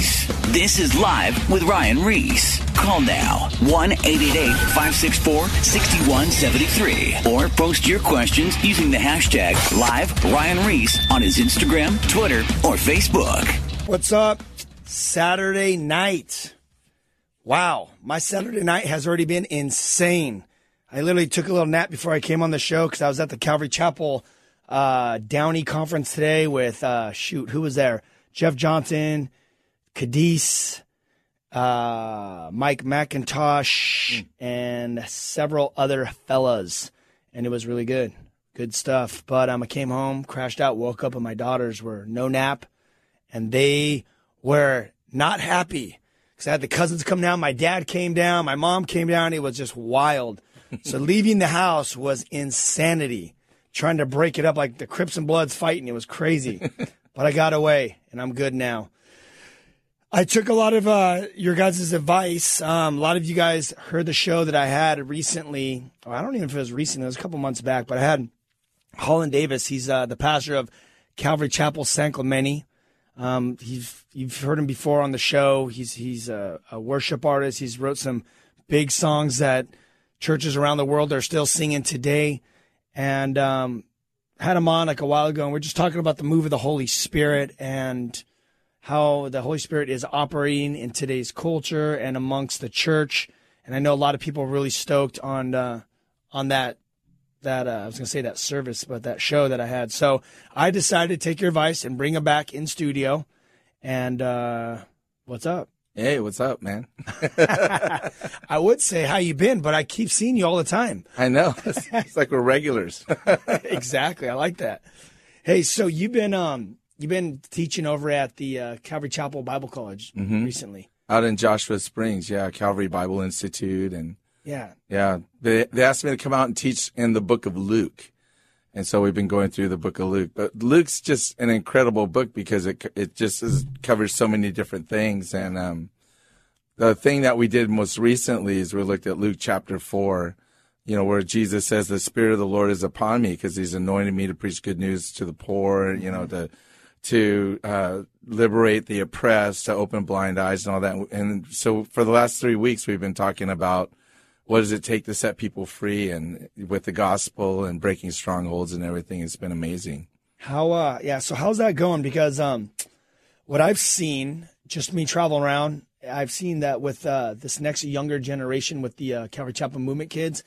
Reese. This is Live with Ryan Reese. Call now, 1-888-564-6173. Or post your questions using the hashtag #LiveRyanReese on his Instagram, Twitter, or Facebook. What's up? Saturday night. Wow, my Saturday night has already been insane. I literally took a little nap before I came on the show because I was at the Calvary Chapel Downey conference today with, who was there? Jeff Johnson, Cadiz, Mike McIntosh, and several other fellas. And it was really good. Good stuff. But I came home, crashed out, woke up, and my daughters were no nap. And they were not happy because I had the cousins come down. My dad came down. My mom came down. It was just wild. So leaving the house was insanity. Trying to break it up like the Crips and Bloods fighting. It was crazy. But I got away, and I'm good now. I took a lot of your guys' advice. A lot of you guys heard the show that I had recently. I don't even know if it was recent. It was a couple months back. But I had Holland Davis. He's the pastor of Calvary Chapel, San Clemente. You've heard him before on the show. He's a worship artist. He's wrote some big songs that churches around the world are still singing today. And had him on like a while ago, and we're just talking about the move of the Holy Spirit and how the Holy Spirit is operating in today's culture and amongst the church. And I know a lot of people are really stoked on that I was going to say that service, but that show that I had. So I decided to take your advice and bring him back in studio. And what's up? Hey, what's up, man? I would say how you been, but I keep seeing you all the time. I know. It's like we're regulars. Exactly. I like that. Hey, so you've been teaching over at the Calvary Chapel Bible College recently. Out in Joshua Springs, yeah, Calvary Bible Institute. And yeah. They asked me to come out and teach in the book of Luke. And so we've been going through the book of Luke. But Luke's just an incredible book because it just covers so many different things. And the thing that we did most recently is we looked at Luke chapter 4, where Jesus says, the Spirit of the Lord is upon me because he's anointed me to preach good news to the poor, to liberate the oppressed, to open blind eyes and all that. And so for the last 3 weeks, we've been talking about what does it take to set people free and with the gospel and breaking strongholds and everything. It's been amazing. So how's that going? Because what I've seen, just me traveling around, I've seen that with this next younger generation with the Calvary Chapel Movement kids.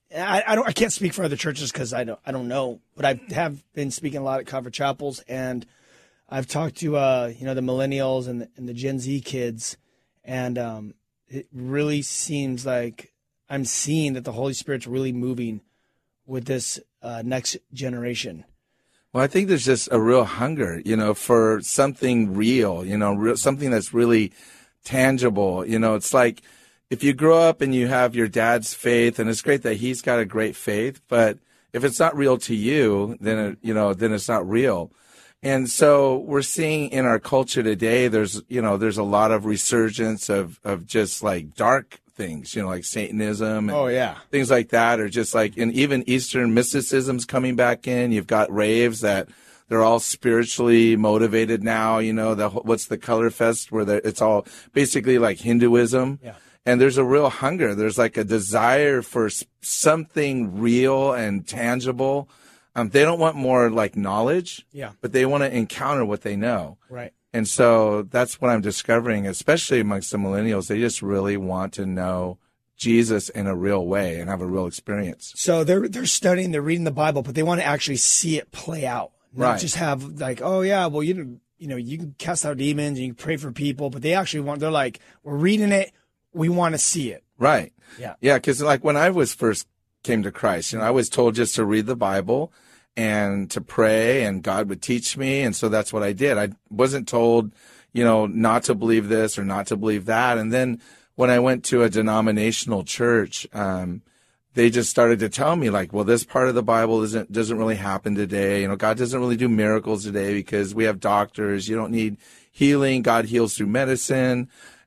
I can't speak for other churches because I don't know, but I have been speaking a lot at Calvary Chapels, and I've talked to the millennials and the Gen Z kids, and it really seems like I'm seeing that the Holy Spirit's really moving with this next generation. Well, I think there's just a real hunger, for something real, something that's really tangible. It's like if you grow up and you have your dad's faith, and it's great that he's got a great faith, but if it's not real to you, then it's not real. And so we're seeing in our culture today, there's a lot of resurgence of just like dark things, like Satanism and things like that, or just like, and even Eastern mysticism's coming back in. You've got raves that they're all spiritually motivated now, what's the Color Fest where it's all basically like Hinduism. Yeah. And there's a real hunger. There's like a desire for something real and tangible. They don't want more like knowledge, but they want to encounter what they know. Right. And so that's what I'm discovering, especially amongst the millennials. They just really want to know Jesus in a real way and have a real experience. So they're studying, they're reading the Bible, but they want to actually see it play out. Not just have like, oh yeah, well you can cast out demons and you can pray for people, but they actually they're like, we're reading it, we want to see it. Right. Yeah. Yeah, because like when I first came to Christ, I was told just to read the Bible and to pray, and God would teach me. And so that's what I did. I wasn't told, not to believe this or not to believe that. And then when I went to a denominational church, they just started to tell me like, well, this part of the Bible doesn't really happen today. God doesn't really do miracles today because we have doctors. You don't need healing. God heals through medicine.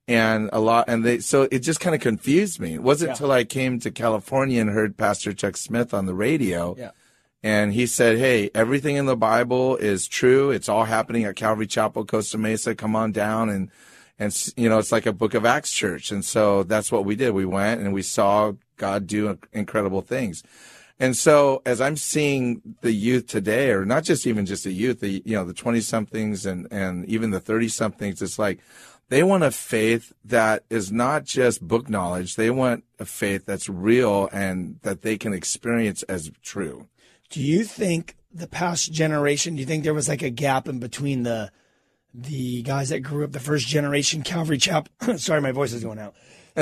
So it just kind of confused me. It wasn't until I came to California and heard Pastor Chuck Smith on the radio. Yeah. And he said, hey, everything in the Bible is true. It's all happening at Calvary Chapel, Costa Mesa. Come on down. And, it's like a Book of Acts church. And so that's what we did. We went and we saw God do incredible things. And so as I'm seeing the youth today, or not just even just the youth, the 20-somethings and even the 30-somethings, it's like they want a faith that is not just book knowledge. They want a faith that's real and that they can experience as true. Do you think the past generation, do you think there was like a gap in between the guys that grew up, the first generation Calvary Chapel, sorry, my voice is going out,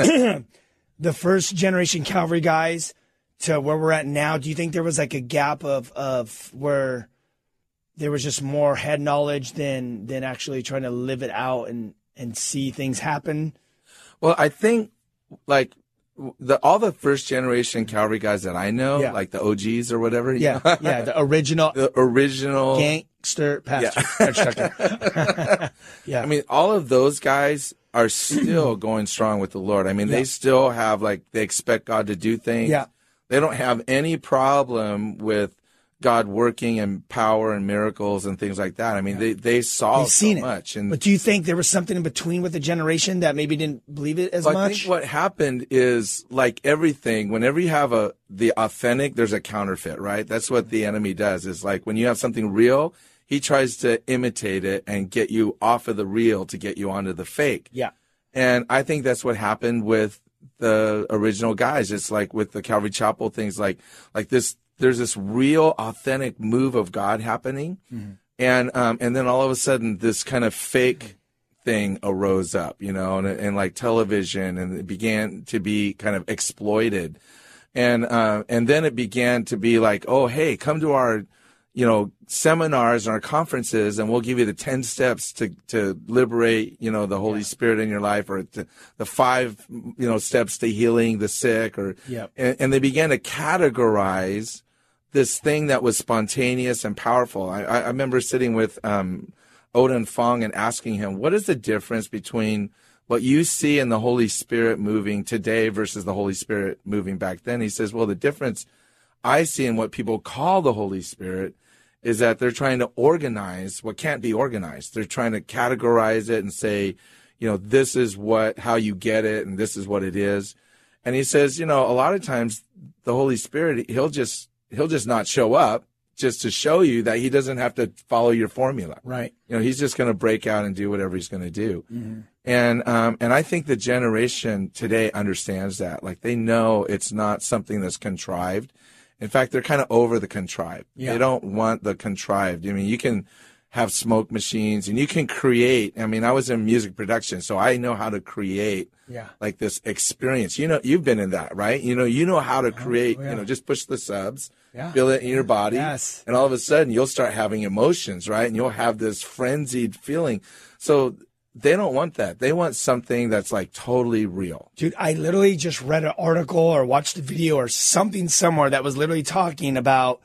the first generation Calvary guys to where we're at now? Do you think there was like a gap of where there was just more head knowledge than actually trying to live it out and see things happen? Well, I think like all the first generation Calvary guys that I know, like the OGs or whatever. The original gangster pastor. I mean, all of those guys are still going strong with the Lord. I mean, they still have they expect God to do things. Yeah. They don't have any problem with God working and power and miracles and things like that. I mean, they saw so much. But do you think there was something in between with the generation that maybe didn't believe it as much? I think what happened is, like everything, whenever you have the authentic, there's a counterfeit, right? That's what the enemy does. Is like when you have something real, he tries to imitate it and get you off of the real to get you onto the fake. Yeah. And I think that's what happened with the original guys. It's like with the Calvary Chapel things, like this. There's this real, authentic move of God happening, and then all of a sudden, this kind of fake thing arose up, and like television, and it began to be kind of exploited, and then it began to be like, oh, hey, come to our, seminars and our conferences, and we'll give you the 10 steps to liberate, the Holy Spirit in your life, or the 5, steps to healing the sick, and they began to categorize this thing that was spontaneous and powerful. I remember sitting with Odin Fong and asking him, what is the difference between what you see in the Holy Spirit moving today versus the Holy Spirit moving back then? He says, well, the difference I see in what people call the Holy Spirit is that they're trying to organize what can't be organized. They're trying to categorize it and say, this is how you get it, and this is what it is. And he says, a lot of times the Holy Spirit, he'll just not show up just to show you that he doesn't have to follow your formula. Right. He's just going to break out and do whatever he's going to do. Mm-hmm. And I think the generation today understands that. Like, they know it's not something that's contrived. In fact, they're kind of over the contrived. Yeah. They don't want the contrived. I mean, you can have smoke machines and you can create. I mean, I was in music production, so I know how to create like this experience. You've been in that, right? You know how to create, just push the subs, feel it in your body. Yes. And all of a sudden you'll start having emotions, right? And you'll have this frenzied feeling. So they don't want that. They want something that's like totally real. Dude, I literally just read an article or watched a video or something somewhere that was literally talking about,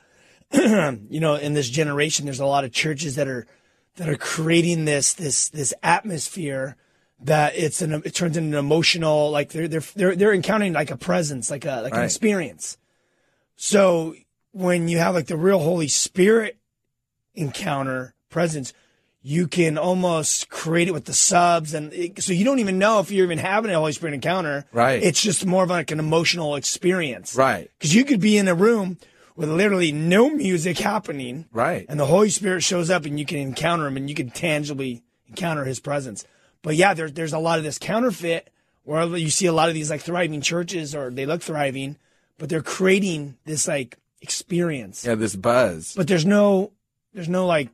in this generation, there's a lot of churches that are creating this atmosphere that it turns into an emotional, like they're encountering like a presence, like an experience. So when you have like the real Holy Spirit encounter presence, you can almost create it with the subs, and so you don't even know if you're even having a Holy Spirit encounter. Right. It's just more of like an emotional experience. Right. Because you could be in a room with literally no music happening. Right. And the Holy Spirit shows up and you can encounter him and you can tangibly encounter his presence. But yeah, there's a lot of this counterfeit where you see a lot of these like thriving churches, or they look thriving, but they're creating this like experience. Yeah, this buzz. But there's no like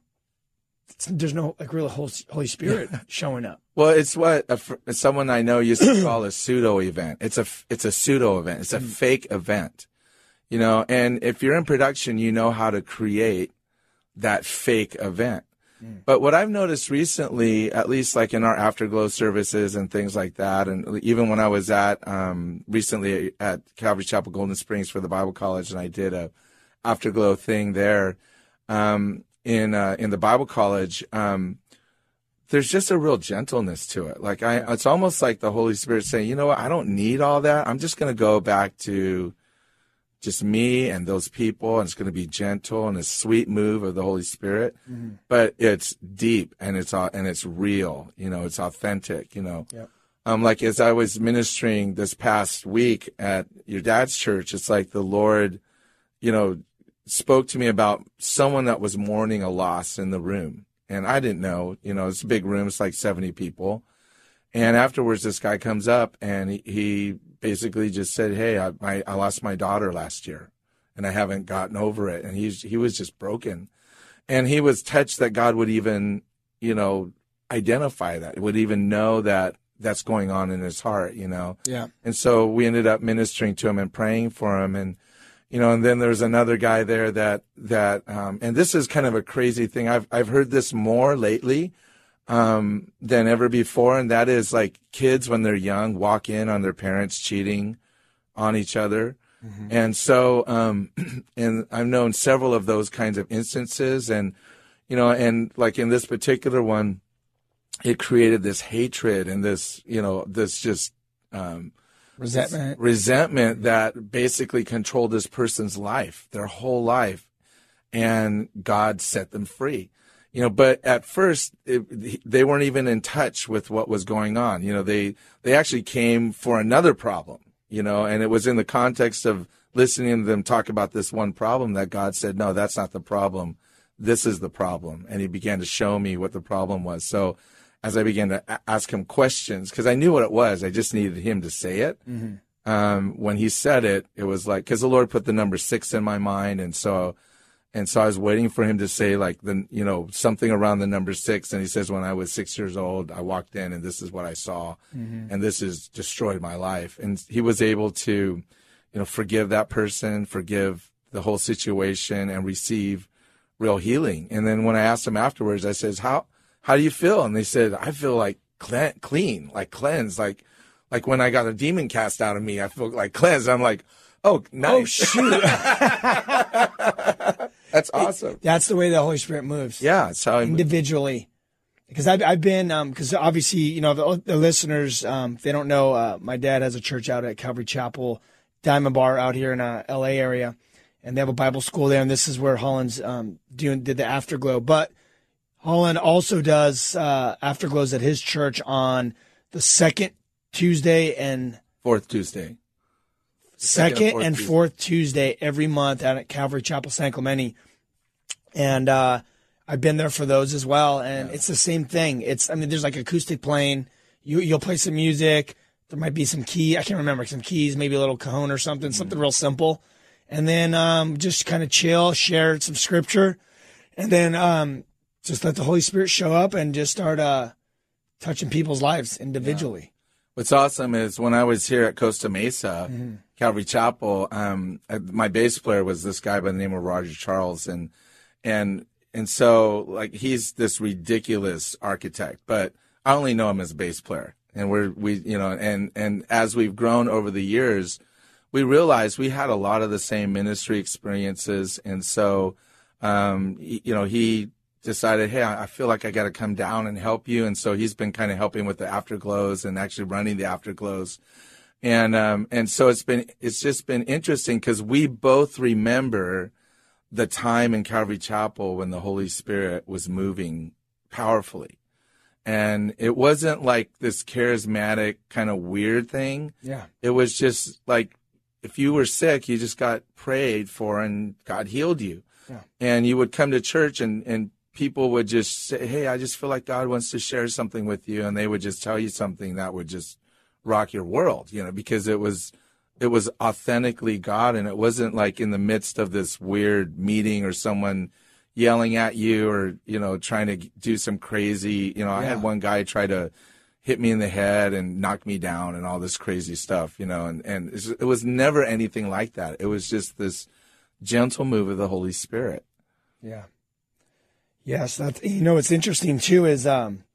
real Holy Spirit showing up. Well, it's what someone I know used to call a pseudo event. It's a pseudo event. It's a fake event, and if you're in production, you know how to create that fake event. But what I've noticed recently, at least like in our Afterglow services and things like that, and even when I was recently at Calvary Chapel Golden Springs for the Bible College, and I did a Afterglow thing there, in the Bible College, there's just a real gentleness to it. Like it's almost like the Holy Spirit saying, you know what, I don't need all that. I'm just going to go back to just me and those people, and it's going to be gentle and a sweet move of the Holy Spirit. But it's deep and it's real. It's authentic. Yep. Like as I was ministering this past week at your dad's church, it's like the Lord, spoke to me about someone that was mourning a loss in the room. And I didn't know, it's a big room. It's like 70 people. And afterwards, this guy comes up and he basically just said, hey, I lost my daughter last year and I haven't gotten over it. And he was just broken. And he was touched that God would even, identify that, would even know that that's going on in his heart, Yeah. And so we ended up ministering to him and praying for him. And, and then there's another guy there that and this is kind of a crazy thing. I've heard this more lately than ever before. And that is like kids when they're young walk in on their parents cheating on each other. And so, and I've known several of those kinds of instances. And, and like in this particular one, it created this hatred and this, this just, resentment that basically controlled this person's life, their whole life, and God set them free. But at first they weren't even in touch with what was going on. They actually came for another problem, and it was in the context of listening to them talk about this one problem that God said, no, that's not the problem. This is the problem. And he began to show me what the problem was. So as I began to ask him questions, because I knew what it was, I just needed him to say it. When he said it, it was like, because the Lord put the number 6 in my mind, and so I was waiting for him to say like something around the number 6, and he says, when I was 6 years old, I walked in, and this is what I saw, and this has destroyed my life. And he was able to, forgive that person, forgive the whole situation, and receive real healing. And then when I asked him afterwards, I says, How do you feel? And they said, I feel like clean, like cleansed, like when I got a demon cast out of me, I feel like cleansed. I'm like, oh, nice. Oh, shoot. That's awesome. That's the way the Holy Spirit moves. Yeah. It's how individually. Because I've been, because obviously, the listeners, they don't know, my dad has a church out at Calvary Chapel, Diamond Bar out here in LA area. And they have a Bible school there. And this is where Holland's did the Afterglow. But Holland also does Afterglows at his church on the second Tuesday and fourth Tuesday. Second and fourth Tuesday every month out at Calvary Chapel, San Clemente. And I've been there for those as well. And it's the same thing. There's like acoustic playing. You'll play some music. There might be some key. I can't remember. Some keys, maybe a little cajon or something real simple. And then just kind of chill, share some scripture. And then just let the Holy Spirit show up and just start touching people's lives individually. Yeah. What's awesome is when I was here at Costa Mesa, Calvary Chapel, my bass player was this guy by the name of Roger Charles. And so like he's this ridiculous architect, but I only know him as a bass player. And and as we've grown over the years, we realized we had a lot of the same ministry experiences. And so, he decided, hey, I feel like I got to come down and help you. And so he's been kind of helping with the Afterglows and actually running the Afterglows. And so it's just been interesting because we both remember the time in Calvary Chapel when the Holy Spirit was moving powerfully. And it wasn't like this charismatic kind of weird thing. Yeah. It was just like, if you were sick, you just got prayed for and God healed you. Yeah. And you would come to church and people would just say, hey, I just feel like God wants to share something with you. And they would just tell you something that would just rock your world, because it was authentically God. And it wasn't like in the midst of this weird meeting or someone yelling at you or, trying to do some crazy, I had one guy try to hit me in the head and knock me down and all this crazy stuff, and it was never anything like that. It was just this gentle move of the Holy Spirit. Yeah. Yes. That's, what's interesting too is,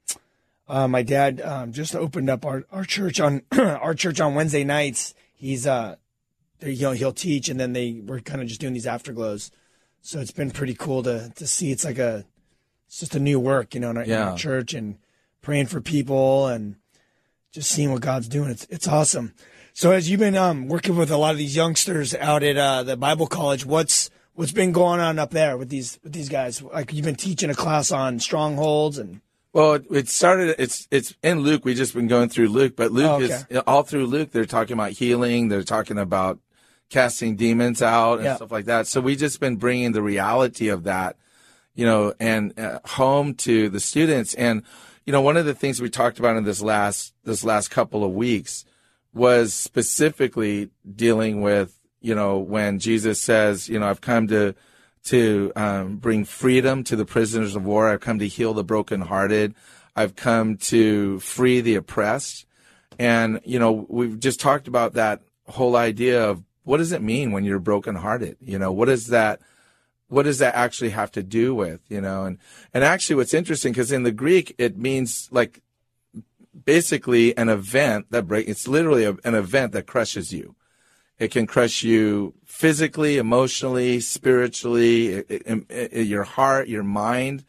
my dad, just opened up our church on, our church on Wednesday nights. He's, he'll teach and then we're kind of just doing these Afterglows. So it's been pretty cool to see. It's just a new work, in our church and praying for people and just seeing what God's doing. It's awesome. So as you've been working with a lot of these youngsters out at the Bible College, what's been going on up there with these guys? Like, you've been teaching a class on strongholds and. Well, it started. It's in Luke. We've just been going through Luke, but Luke is all through Luke. They're talking about healing. They're talking about casting demons out and stuff like that. So we just been bringing the reality of that, and home to the students. And one of the things we talked about in this last couple of weeks was specifically dealing with when Jesus says, I've come to bring freedom to the prisoners of war. I've come to heal the brokenhearted. I've come to free the oppressed. And, we've just talked about that whole idea of what does it mean when you're brokenhearted? What does that actually have to do with, and actually what's interesting, because in the Greek, it means like basically an event it's literally an event that crushes you. It can crush you physically, emotionally, spiritually, your heart, your mind,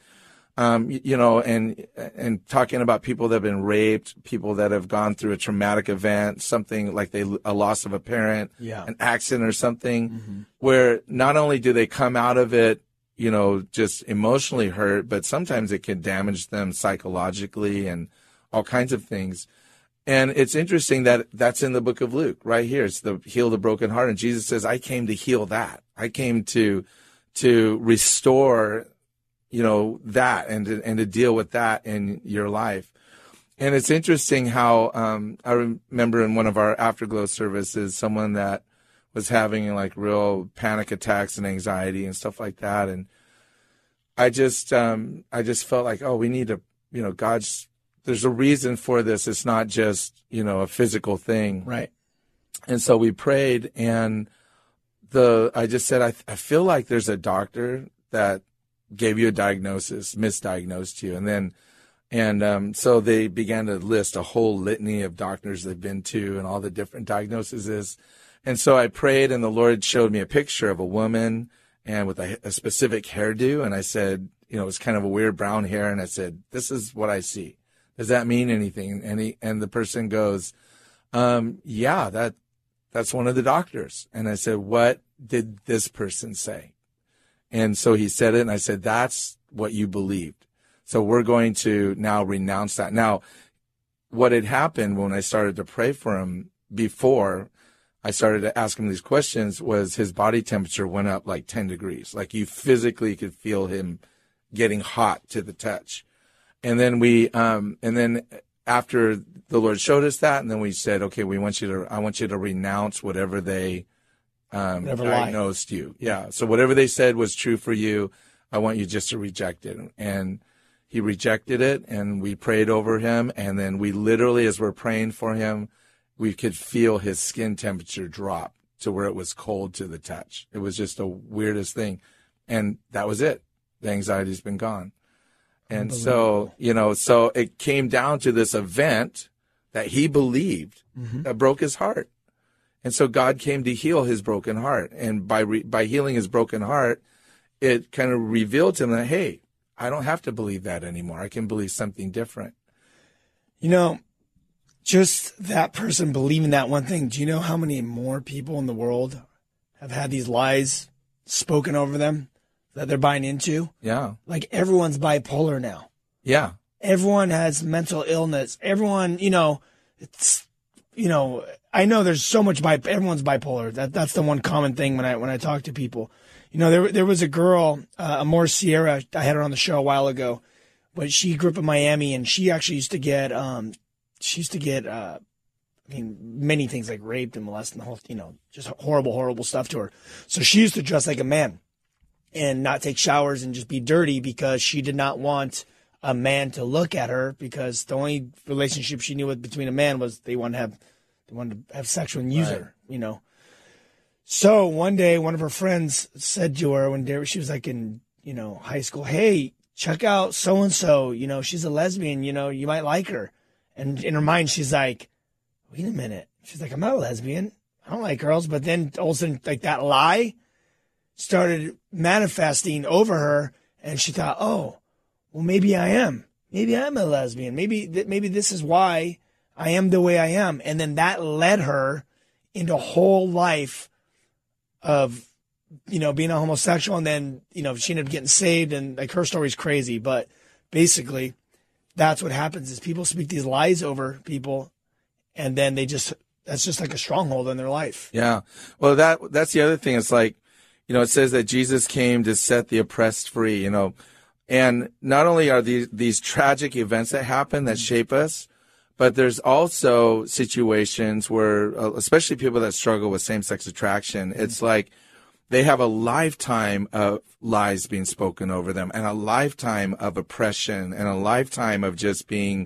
and talking about people that have been raped, people that have gone through a traumatic event, something like a loss of a parent, an accident or something, where not only do they come out of it, just emotionally hurt, but sometimes it can damage them psychologically and all kinds of things. And it's interesting that that's in the book of Luke right here. It's the heal the broken heart. And Jesus says, I came to heal that. I came to restore, that and to deal with that in your life. And it's interesting how, I remember in one of our Afterglow services, someone that was having like real panic attacks and anxiety and stuff like that. And I just felt like, we need to, there's a reason for this. It's not just, a physical thing. Right. And so we prayed, and I just said, I feel like there's a doctor that gave you a diagnosis, misdiagnosed you. And so they began to list a whole litany of doctors they've been to and all the different diagnoses. And so I prayed, and the Lord showed me a picture of a woman and with a specific hairdo. And I said, it was kind of a weird brown hair. And I said, this is what I see. Does that mean anything? And the person goes, yeah, that's one of the doctors. And I said, what did this person say? And so he said it, and I said, that's what you believed. So we're going to now renounce that. Now, what had happened when I started to pray for him before I started to ask him these questions was his body temperature went up like 10 degrees. Like you physically could feel him getting hot to the touch. And then after the Lord showed us that, and then we said, okay, I want you to renounce whatever they diagnosed you. Yeah. So whatever they said was true for you, I want you just to reject it. And he rejected it, and we prayed over him. And then we literally, as we're praying for him, we could feel his skin temperature drop to where it was cold to the touch. It was just the weirdest thing. And that was it. The anxiety's been gone. And so, so it came down to this event that he believed that broke his heart. And so God came to heal his broken heart. And by healing his broken heart, it kind of revealed to him that, hey, I don't have to believe that anymore. I can believe something different. Just that person believing that one thing. Do you know how many more people in the world have had these lies spoken over them that they're buying into? Yeah. Like everyone's bipolar now. Yeah. Everyone has mental illness. Everyone, it's, I know there's so much everyone's bipolar. That's the one common thing when I talk to people. There was a girl, Amor Sierra, I had her on the show a while ago, but she grew up in Miami, and she actually used to get, many things like raped and molested and the whole, just horrible, horrible stuff to her. So she used to dress like a man and not take showers and just be dirty because she did not want a man to look at her, because the only relationship she knew between a man was they wanted to have sex and use her, So one day, one of her friends said to her when she was like in, high school, hey, check out so-and-so, she's a lesbian, you might like her. And in her mind, she's like, wait a minute. She's like, I'm not a lesbian. I don't like girls. But then all of a sudden, like that lie started manifesting over her. And she thought, oh, well, maybe I am. Maybe I'm a lesbian. Maybe this is why I am the way I am. And then that led her into a whole life of, being a homosexual. And then, she ended up getting saved, and like her story's crazy, but basically that's what happens is people speak these lies over people, and then that's just like a stronghold in their life. Yeah. Well, that's the other thing. It's like, it says that Jesus came to set the oppressed free, and not only are these tragic events that happen that shape us, but there's also situations where, especially people that struggle with same-sex attraction, it's like they have a lifetime of lies being spoken over them, and a lifetime of oppression, and a lifetime of just being,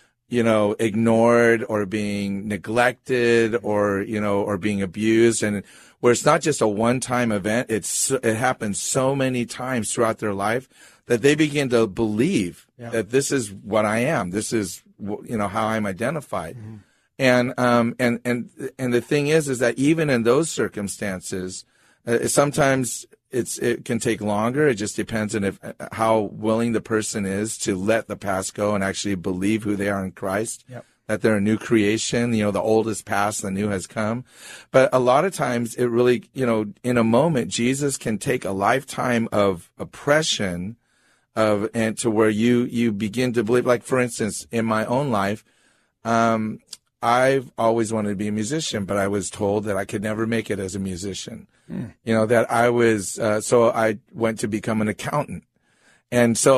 ignored or being neglected or being abused. And where it's not just a one-time event, it happens so many times throughout their life that they begin to believe that this is what I am. This is, how I'm identified. Mm-hmm. And the thing is that even in those circumstances, sometimes it can take longer. It just depends on how willing the person is to let the past go and actually believe who they are in Christ. Yep. That they're a new creation, the old has passed, the new has come. But a lot of times it really, in a moment, Jesus can take a lifetime of oppression and to where you begin to believe, like, for instance, in my own life, I've always wanted to be a musician, but I was told that I could never make it as a musician. That I was, so I went to become an accountant. And so,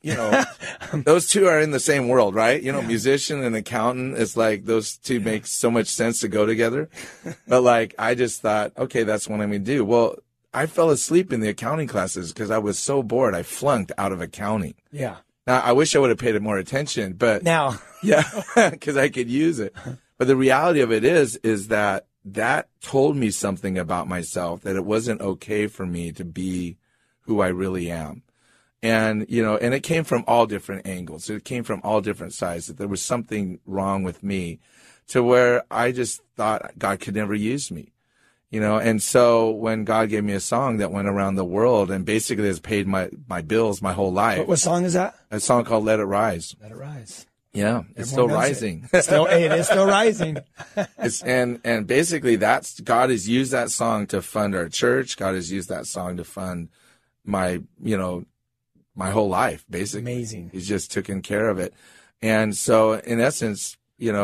those two are in the same world, right? Musician and accountant, it's like those two make so much sense to go together. But I just thought, okay, that's what I'm going to do. Well, I fell asleep in the accounting classes because I was so bored. I flunked out of accounting. Yeah. Now, I wish I would have paid it more attention, but now, yeah, because I could use it. But the reality of it is that told me something about myself, that it wasn't okay for me to be who I really am. And, and it came from all different angles. It came from all different sides, that there was something wrong with me to where I just thought God could never use me, And so when God gave me a song that went around the world and basically has paid my bills my whole life. What song is that? A song called Let It Rise. Let It Rise. Yeah, it's still rising. It is still rising. And basically God has used that song to fund our church. God has used that song to fund my whole life, basically. Amazing. He's just taken care of it. And so in essence,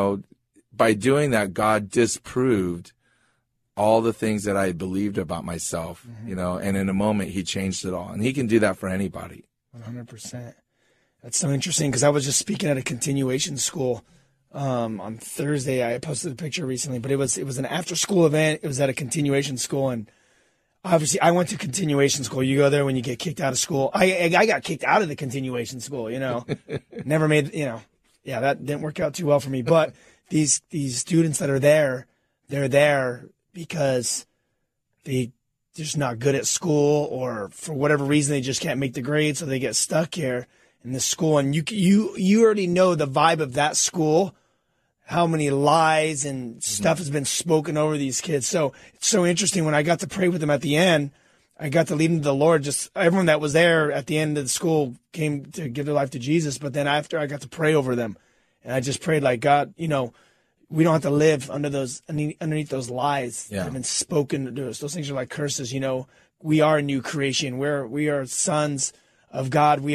by doing that, God disproved all the things that I believed about myself, and in a moment he changed it all. And he can do that for anybody. 100%. That's so interesting because I was just speaking at a continuation school on Thursday. I posted a picture recently, but it was an after school event. It was at a continuation school, and obviously I went to continuation school. You go there when you get kicked out of school. I got kicked out of the continuation school. Never made that didn't work out too well for me. But these students that are there, they're there because they're just not good at school, or for whatever reason they just can't make the grade, so they get stuck here in the school. And you already know the vibe of that school, how many lies and stuff has been spoken over these kids. So it's so interesting. When I got to pray with them at the end, I got to lead them to the Lord. Just everyone that was there at the end of the school came to give their life to Jesus. But then after, I got to pray over them, and I just prayed like, God, we don't have to live underneath those lies that have been spoken to us. Those things are like curses. We are a new creation. We are sons of God. We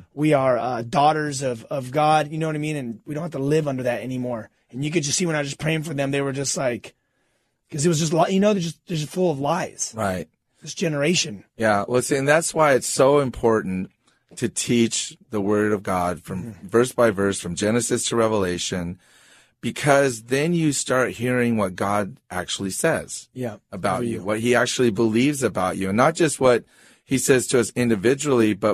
are daughters of God. You know what I mean? And we don't have to live under that anymore. And you could just see when I was just praying for them, they were just like, because it was just, they're just full of lies. Right. This generation. Yeah. Well, see, and that's why it's so important to teach the Word of God from verse by verse, from Genesis to Revelation, because then you start hearing what God actually says about you, what he actually believes about you, and not just what he says to us individually, but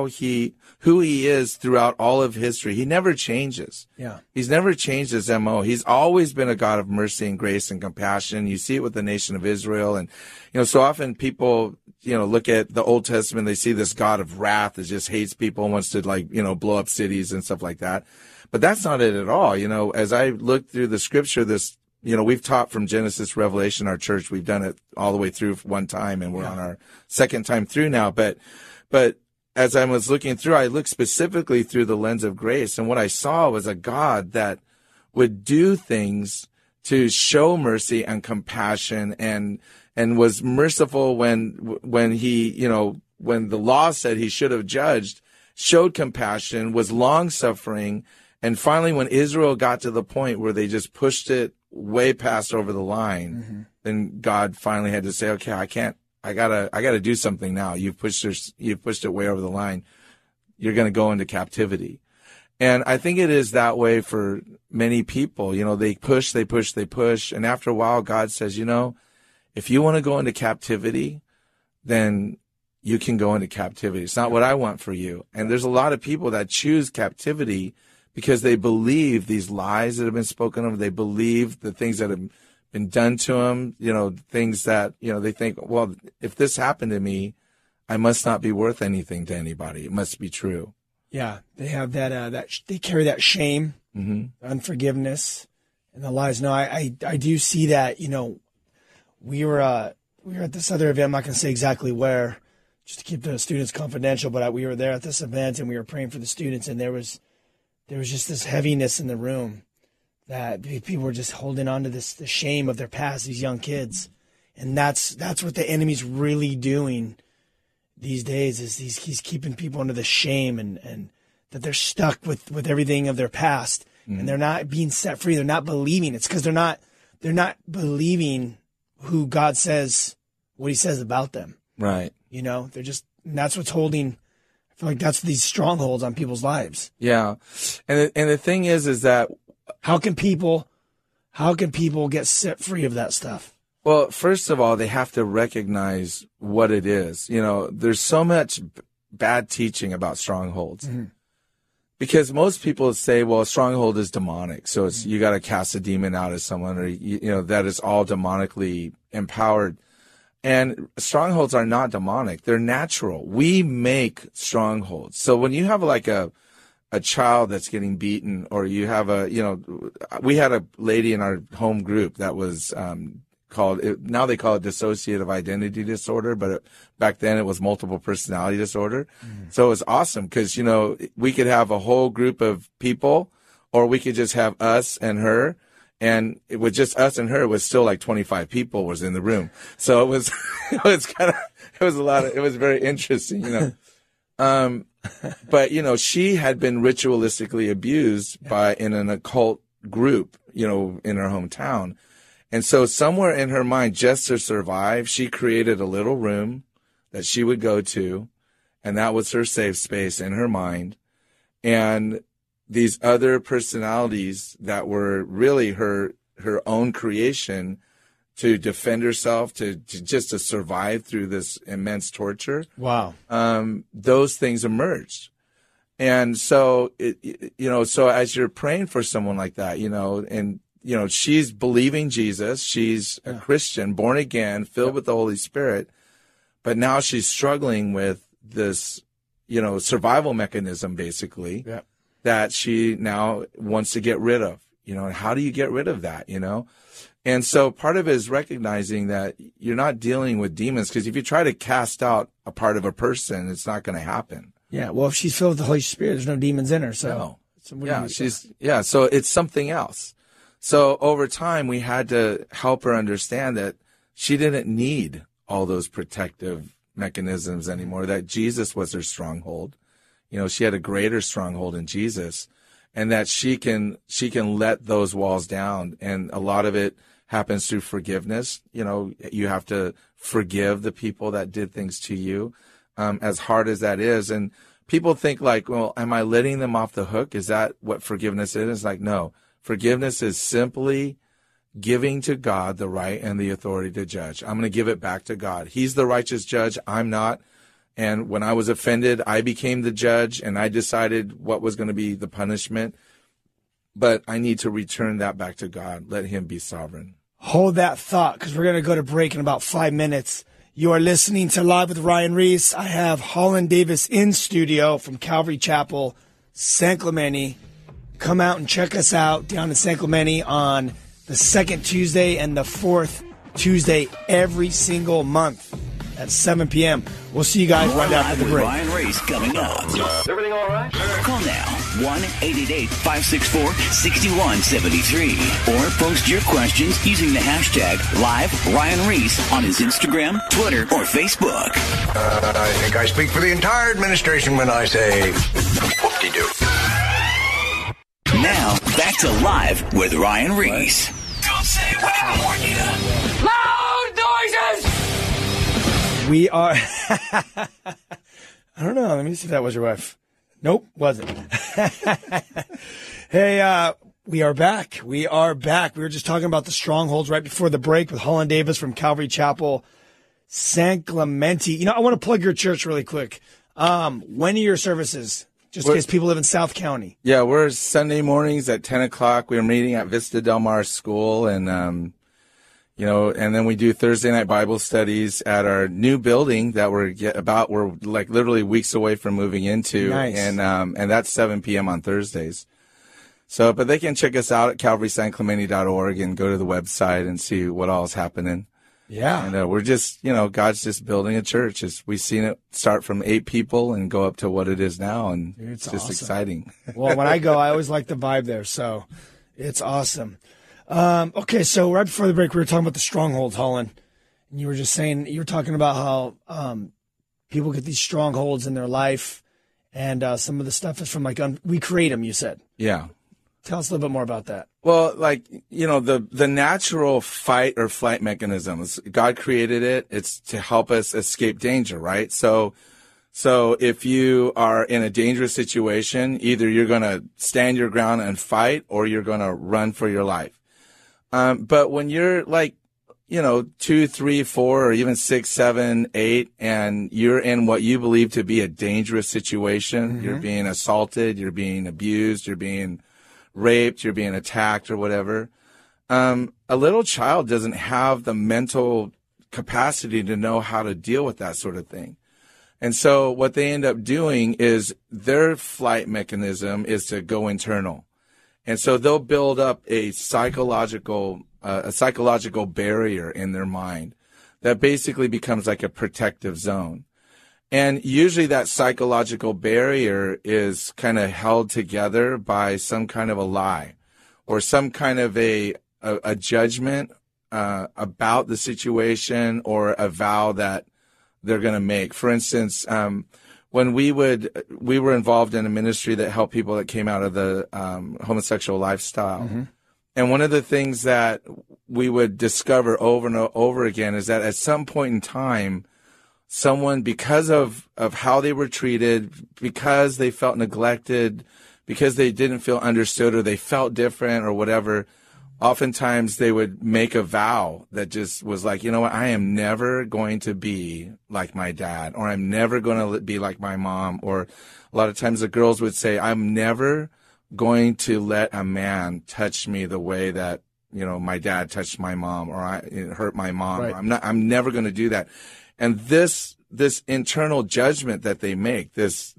who he is throughout all of history. He never changes. Yeah. He's never changed his MO. He's always been a God of mercy and grace and compassion. You see it with the nation of Israel. And, so often people, look at the Old Testament, they see this God of wrath that just hates people and wants to blow up cities and stuff like that. But that's not it at all. As I look through the scripture, we've taught from Genesis, Revelation, our church. We've done it all the way through one time, and we're on our second time through now. But as I was looking through, I looked specifically through the lens of grace, and what I saw was a God that would do things to show mercy and compassion and was merciful when he, you know, when the law said he should have judged, showed compassion, was long-suffering. And finally, when Israel got to the point where they just pushed it way past over the line, then God finally had to say, okay, I gotta do something now. You've pushed it way over the line. You're going to go into captivity. And I think it is that way for many people. You know, they push. And after a while, God says, you know, if you want to go into captivity, then you can go into captivity. It's not what I want for you. And there's a lot of people that choose captivity because they believe these lies that have been spoken of. They believe the things that have been done to them, you know, things that, you know, they think, well, if this happened to me, I must not be worth anything to anybody. It must be true. Yeah, they have that they carry that shame, unforgiveness, and the lies. No, I do see that. You know, we were at this other event. I'm not going to say exactly where, just to keep the students confidential. But we were there at this event, and we were praying for the students, and there was just this heaviness in the room that people were just holding on to the shame of their past. These young kids, and that's what the enemy's really doing these days, is he's keeping people under the shame and that they're stuck with everything of their past, and they're not being set free. They're not believing. It's because they're not believing who God says, what he says about them. Right. You know, and that's what's holding, I feel like that's these strongholds on people's lives. Yeah. And the thing is that how can people get set free of that stuff? Well, first of all, they have to recognize what it is. You know, there's so much bad teaching about strongholds. Because most people say, well, a stronghold is demonic. So it's, you got to cast a demon out of someone, or, you know, that is all demonically empowered. And strongholds are not demonic. They're natural. We make strongholds. So when you have like a child that's getting beaten, or you have we had a lady in our home group that was, now they call it dissociative identity disorder, but back then it was multiple personality disorder. So it was awesome because, you know, we could have a whole group of people, or we could just have us and her. And it was just us and her, it was still like 25 people was in the room. So it was, it was very interesting, you know. But, you know, she had been ritualistically abused in an occult group, you know, in her hometown. And so somewhere in her mind, just to survive, she created a little room that she would go to, and that was her safe space in her mind. And these other personalities that were really her own creation to defend herself, to survive through this immense torture. Wow. Those things emerged. And so, so as you're praying for someone like that, you know, and, you know, she's believing Jesus. She's a Christian, born again, filled with the Holy Spirit. But now she's struggling with this, you know, survival mechanism, basically, that she now wants to get rid of. You know, and how do you get rid of that, you know? And so part of it is recognizing that you're not dealing with demons, because if you try to cast out a part of a person, it's not going to happen. Yeah, well, if she's filled with the Holy Spirit, there's no demons in her. So, so it's something else. So over time, we had to help her understand that she didn't need all those protective mechanisms anymore, that Jesus was her stronghold. You know, she had a greater stronghold in Jesus, and that she can let those walls down. And a lot of it happens through forgiveness. You know, you have to forgive the people that did things to you, as hard as that is. And people think like, well, am I letting them off the hook? Is that what forgiveness is? It's like, no. Forgiveness is simply giving to God the right and the authority to judge. I'm going to give it back to God. He's the righteous judge. I'm not. And when I was offended, I became the judge, and I decided what was going to be the punishment. But I need to return that back to God. Let him be sovereign. Hold that thought, because we're going to go to break in about 5 minutes. You are listening to Live with Ryan Reese. I have Holland Davis in studio from Calvary Chapel, San Clemente. Come out and check us out down in San Clemente on the second Tuesday and the fourth Tuesday every single month at 7 p.m. We'll see you guys right after the break. Ryan Reese coming up. Is everything all right? Call now, 1-888-564-6173. Or post your questions using the hashtag #LiveRyanReese on his Instagram, Twitter, or Facebook. I think I speak for the entire administration when I say whoop-de-doo. Now, back to Live with Ryan Reese. Don't say what I warn you. Loud noises! We are... I don't know. Let me see if that was your wife. Nope, wasn't. Hey, we are back. We are back. We were just talking about the strongholds right before the break with Holland Davis from Calvary Chapel, San Clemente. You know, I want to plug your church really quick. When are your services? Just in case people live in South County. Yeah, we're Sunday mornings at 10 o'clock. We're meeting at Vista Del Mar School, and, and then we do Thursday night Bible studies at our new building that we're like literally weeks away from moving into. Nice. And that's 7 p.m. on Thursdays. So, but they can check us out at calvarysanclemente.org and go to the website and see what all is happening. Yeah. And we're just, God's just building a church. We've seen it start from 8 people and go up to what it is now, and it's just awesome. exciting. Well, when I go, I always like the vibe there, so it's awesome. Okay, so right before the break, we were talking about the strongholds, Holland, and you were just saying, you were talking about how people get these strongholds in their life, and some of the stuff is from we create them, you said. Yeah. Tell us a little bit more about that. Well, the natural fight or flight mechanisms, God created it. It's to help us escape danger, right? So if you are in a dangerous situation, either you're going to stand your ground and fight, or you're going to run for your life. But when you're 2, 3, 4, or even 6, 7, 8, and you're in what you believe to be a dangerous situation, mm-hmm. You're being assaulted, you're being abused, you're being raped, you're being attacked or whatever. A little child doesn't have the mental capacity to know how to deal with that sort of thing. And so what they end up doing is their flight mechanism is to go internal. And so they'll build up a psychological barrier in their mind that basically becomes like a protective zone. And usually that psychological barrier is kind of held together by some kind of a lie or some kind of a judgment about the situation or a vow that they're going to make. For instance, when we were involved in a ministry that helped people that came out of the homosexual lifestyle. Mm-hmm. And one of the things that we would discover over and over again is that at some point in time, someone, because of how they were treated, because they felt neglected, because they didn't feel understood or they felt different or whatever, oftentimes they would make a vow that just was like, you know what, I am never going to be like my dad, or I'm never going to be like my mom. Or a lot of times the girls would say, I'm never going to let a man touch me the way that, my dad touched my mom, or it hurt my mom. Right. I'm never going to do that. And this internal judgment that they make,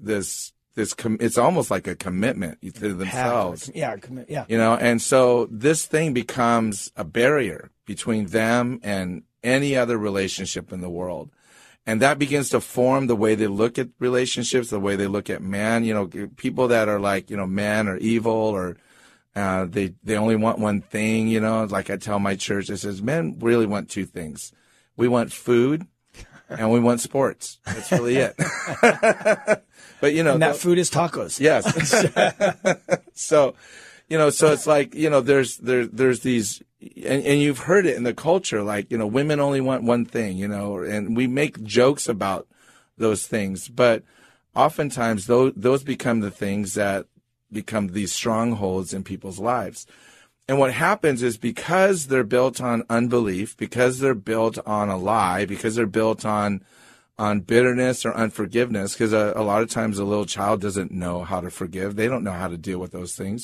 it's almost like a commitment to themselves. Yeah. And so this thing becomes a barrier between them and any other relationship in the world. And that begins to form the way they look at relationships, the way they look at man. People that are like, men are evil, or they only want one thing, like I tell my church, I says, men really want 2 things. We want food, and we want sports. That's really it. But, and that food is tacos. Yes. So it's like, there's these, and you've heard it in the culture, like, women only want one thing, and we make jokes about those things. But oftentimes those become the things that become these strongholds in people's lives. And what happens is, because they're built on unbelief, because they're built on a lie, because they're built on bitterness or unforgiveness, because a lot of times a little child doesn't know how to forgive. They don't know how to deal with those things.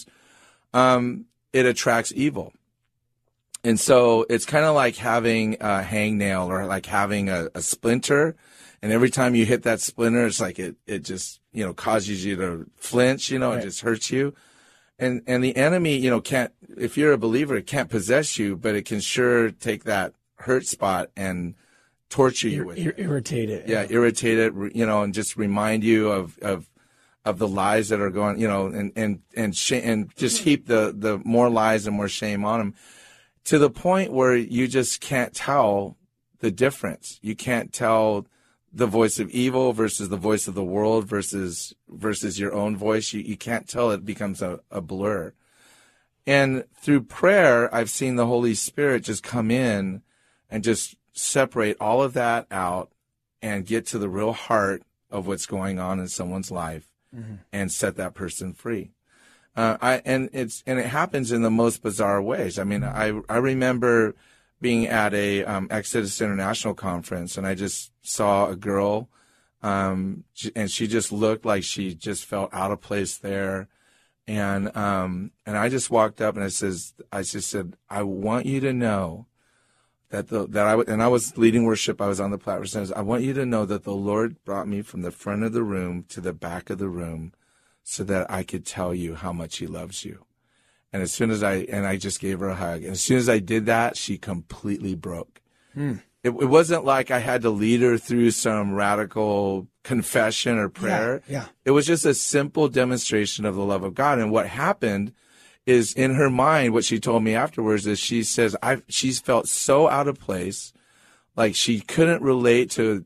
It attracts evil. And so it's kind of like having a hangnail, or like having a splinter. And every time you hit that splinter, it's like it just, causes you to flinch, Right. It just hurts you. And the enemy, can't, if you're a believer, it can't possess you, but it can sure take that hurt spot and torture you with. Irritate it. Yeah, irritate it, and just remind you of the lies that are going, and just heap the more lies and more shame on them, to the point where you just can't tell the difference. You can't tell the voice of evil versus the voice of the world versus your own voice. You can't tell. It becomes a blur. And through prayer, I've seen the Holy Spirit just come in and just separate all of that out and get to the real heart of what's going on in someone's life and set that person free. And it happens in the most bizarre ways. I mean, I remember being at a Exodus International conference, and I just saw a girl, and she just looked like she just felt out of place there. And I just walked up and I just said, I want you to know that I was leading worship. I was on the platform. And says, I want you to know that the Lord brought me from the front of the room to the back of the room so that I could tell you how much he loves you. And as soon as I just gave her a hug. And as soon as I did that, she completely broke. It wasn't like I had to lead her through some radical confession or prayer. Yeah. It was just a simple demonstration of the love of God. And what happened is, in her mind, what she told me afterwards is she says, she's felt so out of place, like she couldn't relate to,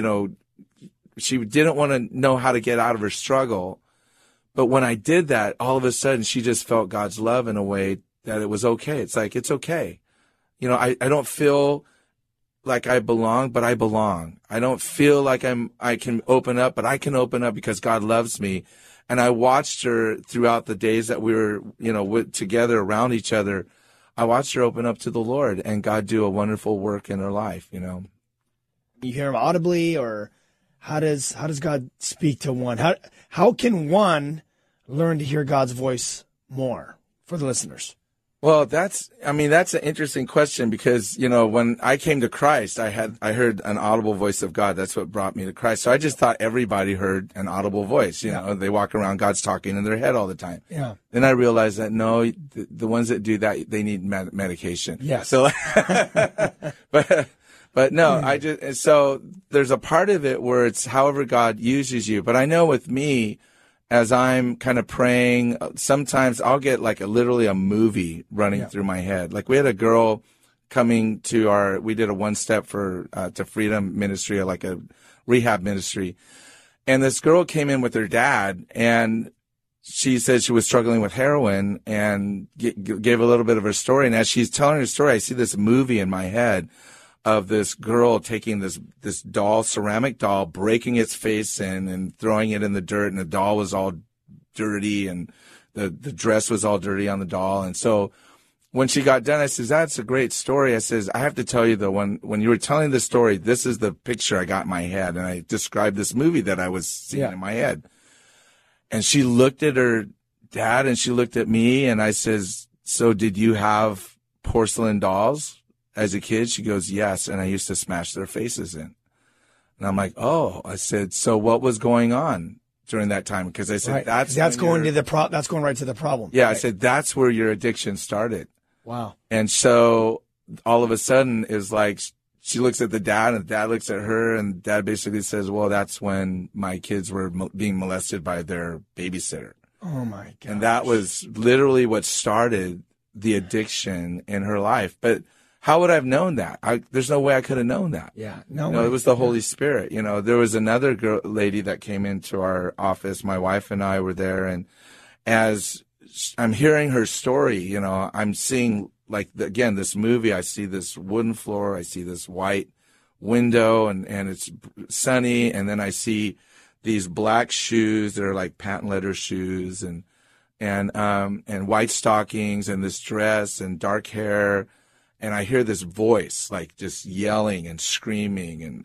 she didn't want to know how to get out of her struggle. But when I did that, all of a sudden she just felt God's love in a way that it was okay. It's like, it's okay. I don't feel like I belong, but I belong. I don't feel like I can open up, but I can open up because God loves me. And I watched her throughout the days that we were, together around each other. I watched her open up to the Lord and God do a wonderful work in her life, You hear him audibly, or how does God speak to one? How can one learn to hear God's voice more for the listeners? Well, that's an interesting question, because, when I came to Christ, I heard an audible voice of God. That's what brought me to Christ. So I just thought everybody heard an audible voice. They walk around, God's talking in their head all the time. Yeah. Then I realized that no, the ones that do that, they need medication. Yes. So, but no, so there's a part of it where it's however God uses you. But I know with me, as I'm kind of praying, sometimes I'll get like literally a movie running through my head. Like we had a girl coming to we did a One Step to Freedom ministry, like a rehab ministry. And this girl came in with her dad, and she said she was struggling with heroin, and gave a little bit of her story. And as she's telling her story, I see this movie in my head of this girl taking this doll, ceramic doll, breaking its face in and throwing it in the dirt, and the doll was all dirty, and the dress was all dirty on the doll. And so when she got done, I says, that's a great story. I says, I have to tell you though, when you were telling the story, this is the picture I got in my head. And I described this movie that I was seeing in my head. And she looked at her dad and she looked at me, and I says, so did you have porcelain dolls as a kid? She goes, yes. And I used to smash their faces in. And I'm like, oh, I said, so what was going on during that time? Because I said, that's going right to the problem. Yeah. Right. I said, that's where your addiction started. Wow. And so all of a sudden is like, she looks at the dad, and the dad looks at her, and dad basically says, well, that's when my kids were being molested by their babysitter. Oh my God. And that was literally what started the addiction in her life. But how would I have known that? There's no way I could have known that. Yeah, no. It was the Holy Spirit. There was another lady that came into our office. My wife and I were there, and as I'm hearing her story, I'm seeing again this movie. I see this wooden floor. I see this white window, and it's sunny, and then I see these black shoes that are like patent leather shoes, and white stockings, and this dress, and dark hair. And I hear this voice, like just yelling and screaming,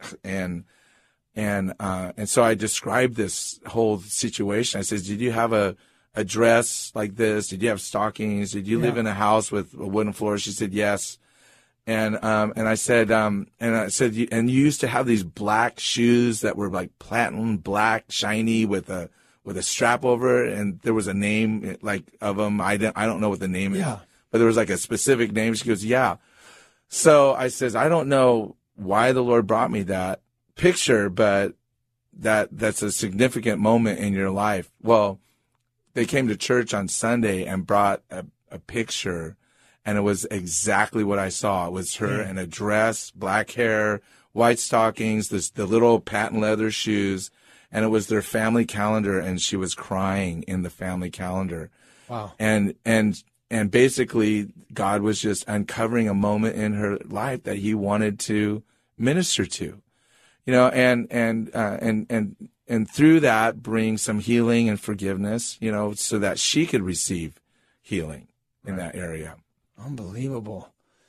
and so I described this whole situation. I said, did you have a dress like this? Did you have stockings? Did you live in a house with a wooden floor? She said, yes. And I said, and you used to have these black shoes that were like platinum black, shiny with a strap over it. And there was a name of them. I don't know what the name is. But there was like a specific name. She goes, yeah. So I says, I don't know why the Lord brought me that picture, but that's a significant moment in your life. Well, they came to church on Sunday and brought a picture, and it was exactly what I saw. It was her in a dress, black hair, white stockings, the little patent leather shoes, and it was their family calendar, and she was crying in the family calendar. Wow. And basically God was just uncovering a moment in her life that he wanted to minister to, and through that bring some healing and forgiveness, so that she could receive healing in that area. Unbelievable.